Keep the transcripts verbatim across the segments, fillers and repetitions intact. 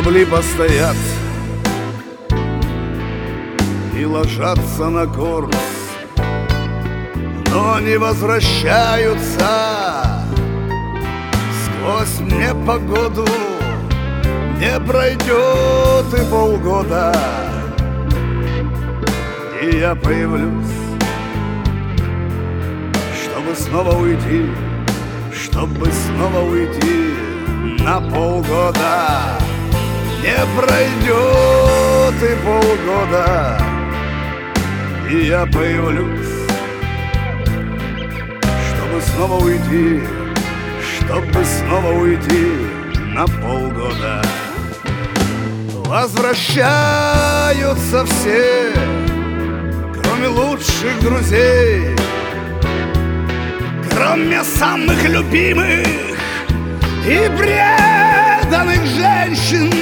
Корабли постоят и ложатся на курс, но не возвращаются. Сквозь непогоду не пройдет и полгода, и я появлюсь, чтобы снова уйти, чтобы снова уйти на полгода. Не пройдет и полгода, и я появлюсь, чтобы снова уйти, чтобы снова уйти на полгода. Возвращаются все, кроме лучших друзей, кроме самых любимых и преданных женщин.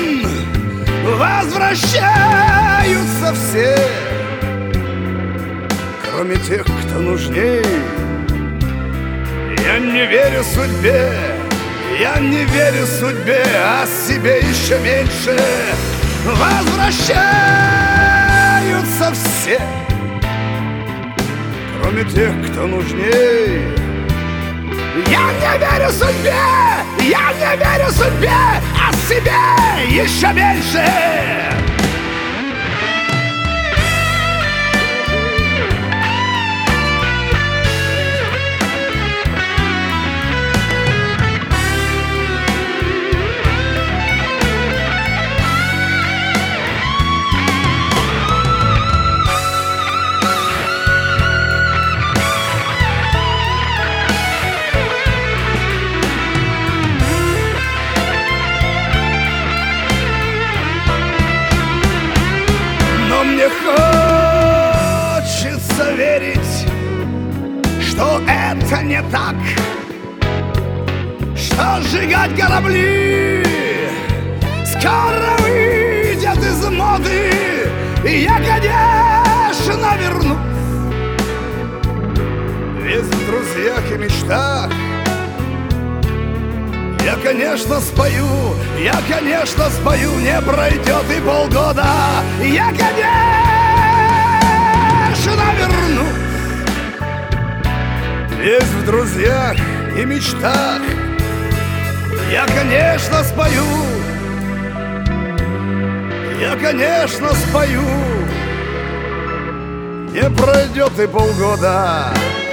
Возвращаются все, кроме тех, кто нужней. Я не верю судьбе, я не верю судьбе, а себе еще меньше. Возвращаются все, кроме тех, кто нужней. Я не верю судьбе, я не верю судьбе, а себе еще меньше. Мне хочется верить, что это не так, что сжигать корабли скоро выйдет из моды, и я, конечно, вернусь. Весь в друзьях и мечтах. Я, конечно, спою, я, конечно, спою, не пройдет и полгода. Я, конечно, вернусь. Весь в друзьях и мечтах. Я, конечно, спою, я, конечно, спою, не пройдет и полгода.